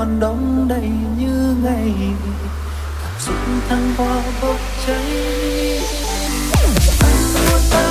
đang đong đầy như ngày, cảm xúc thăng hoa bốc cháy. Anh muốn ta